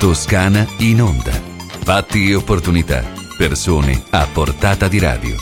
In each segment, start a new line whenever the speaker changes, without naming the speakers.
Toscana in onda. Fatti e opportunità. Persone a portata di radio.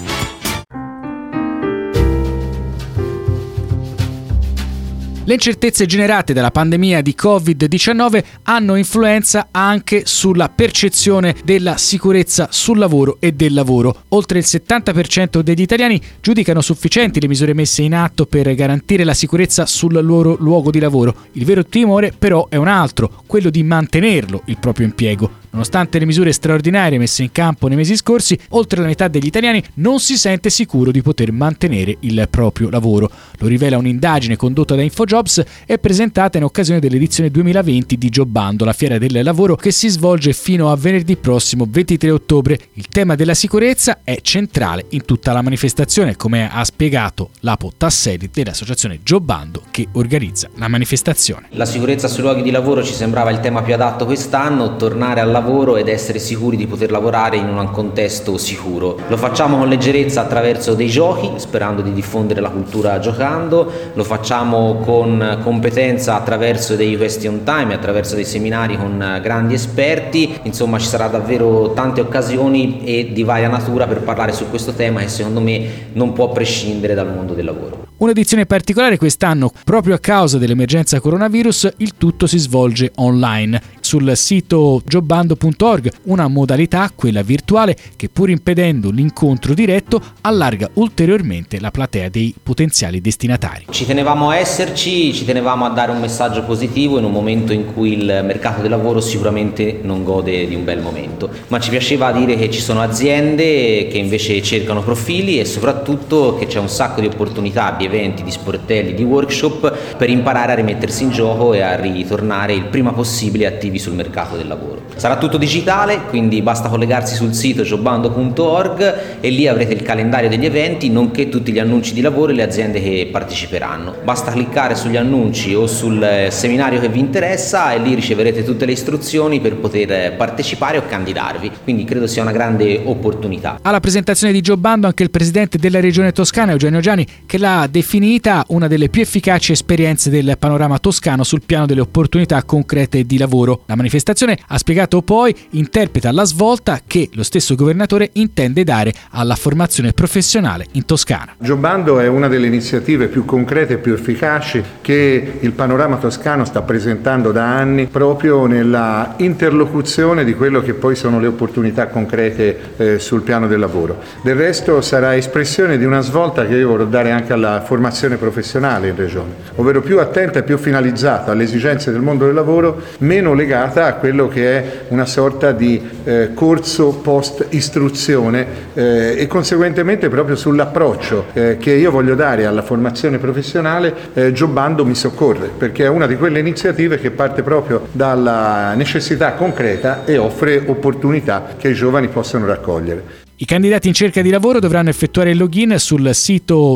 Le incertezze generate dalla pandemia di Covid-19 hanno influenza anche sulla percezione della sicurezza sul lavoro e del lavoro. Oltre il 70% degli italiani giudicano sufficienti le misure messe in atto per garantire la sicurezza sul loro luogo di lavoro. Il vero timore però è un altro, quello di mantenerlo il proprio impiego. Nonostante le misure straordinarie messe in campo nei mesi scorsi, oltre la metà degli italiani non si sente sicuro di poter mantenere il proprio lavoro. Lo rivela un'indagine condotta da InfoJobs e presentata in occasione dell'edizione 2020 di Jobbando, la fiera del lavoro che si svolge fino a venerdì prossimo 23 ottobre. Il tema della sicurezza è centrale in tutta la manifestazione, come ha spiegato Lapo Tassedi dell'associazione Jobbando che organizza la manifestazione.
La sicurezza sui luoghi di lavoro ci sembrava il tema più adatto quest'anno, tornare al lavoro ed essere sicuri di poter lavorare in un contesto sicuro. Lo facciamo con leggerezza attraverso dei giochi, sperando di diffondere la cultura giocando, lo facciamo con competenza attraverso dei question time, attraverso dei seminari con grandi esperti. Insomma, ci sarà davvero tante occasioni e di varia natura per parlare su questo tema che secondo me non può prescindere dal mondo del lavoro.
Un'edizione particolare quest'anno, proprio a causa dell'emergenza coronavirus, il tutto si svolge online. Sul sito jobbando.org, una modalità, quella virtuale, che pur impedendo l'incontro diretto, allarga ulteriormente la platea dei potenziali destinatari.
Ci tenevamo a esserci, ci tenevamo a dare un messaggio positivo in un momento in cui il mercato del lavoro sicuramente non gode di un bel momento, ma ci piaceva dire che ci sono aziende che invece cercano profili e soprattutto che c'è un sacco di opportunità, di eventi, di sportelli, di workshop per imparare a rimettersi in gioco e a ritornare il prima possibile attivi sul mercato del lavoro. Sarà tutto digitale, quindi basta collegarsi sul sito jobbando.org e lì avrete il calendario degli eventi, nonché tutti gli annunci di lavoro e le aziende che parteciperanno. Basta cliccare sugli annunci o sul seminario che vi interessa e lì riceverete tutte le istruzioni per poter partecipare o candidarvi, quindi credo sia una grande opportunità.
Alla presentazione di Jobbando anche il presidente della regione toscana, Eugenio Giani, che l'ha definita una delle più efficaci esperienze del panorama toscano sul piano delle opportunità concrete di lavoro. La manifestazione, ha spiegato poi, interpreta la svolta che lo stesso governatore intende dare alla formazione professionale in Toscana.
Jobbando è una delle iniziative più concrete e più efficaci che il panorama toscano sta presentando da anni proprio nella interlocuzione di quello che poi sono le opportunità concrete sul piano del lavoro. Del resto sarà espressione di una svolta che io vorrò dare anche alla formazione professionale in regione, ovvero più attenta e più finalizzata alle esigenze del mondo del lavoro, meno legata a quello che è una sorta di corso post istruzione e conseguentemente proprio sull'approccio che io voglio dare alla formazione professionale. Jobbando mi soccorre perché è una di quelle iniziative che parte proprio dalla necessità concreta e offre opportunità che i giovani possono raccogliere.
I candidati in cerca di lavoro dovranno effettuare il login sul sito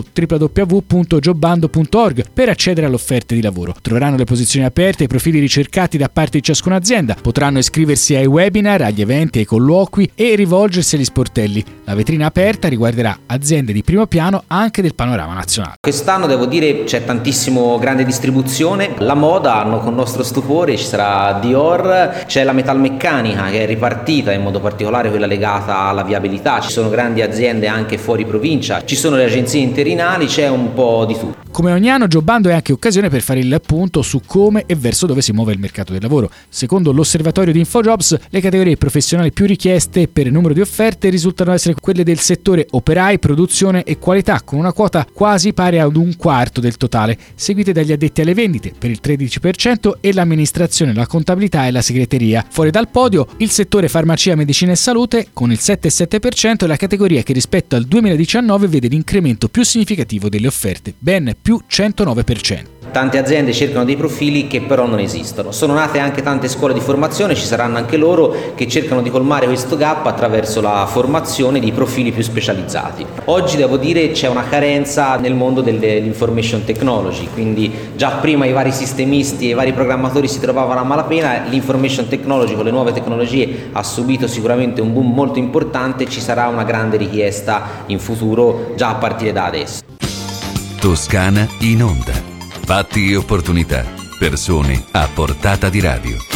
www.jobbando.org per accedere alle offerte di lavoro. Troveranno le posizioni aperte e i profili ricercati da parte di ciascuna azienda. Potranno iscriversi ai webinar, agli eventi, ai colloqui e rivolgersi agli sportelli. La vetrina aperta riguarderà aziende di primo piano anche del panorama nazionale.
Quest'anno devo dire c'è tantissimo grande distribuzione. La moda, hanno con nostro stupore, ci sarà Dior, c'è la metalmeccanica che è ripartita, in modo particolare quella legata alla viabilità. Ci sono grandi aziende anche fuori provincia, ci sono le agenzie interinali, c'è un po' di tutto.
Come ogni anno, Jobbando è anche occasione per fare il punto su come e verso dove si muove il mercato del lavoro. Secondo l'osservatorio di InfoJobs, le categorie professionali più richieste per numero di offerte risultano essere quelle del settore operai, produzione e qualità, con una quota quasi pari ad un quarto del totale, seguite dagli addetti alle vendite per il 13% e l'amministrazione, la contabilità e la segreteria. Fuori dal podio, il settore farmacia, medicina e salute con il 7,7% è la categoria che rispetto al 2019 vede l'incremento più significativo delle offerte, ben più 109%.
Tante aziende cercano dei profili che però non esistono. Sono nate anche tante scuole di formazione, ci saranno anche loro che cercano di colmare questo gap attraverso la formazione di profili più specializzati. Oggi devo dire c'è una carenza nel mondo dell'information technology, quindi già prima i vari sistemisti e i vari programmatori si trovavano a malapena, l'information technology con le nuove tecnologie ha subito sicuramente un boom molto importante, ci sarà una grande richiesta in futuro già a partire da adesso.
Toscana in onda. Fatti e opportunità. Persone a portata di radio.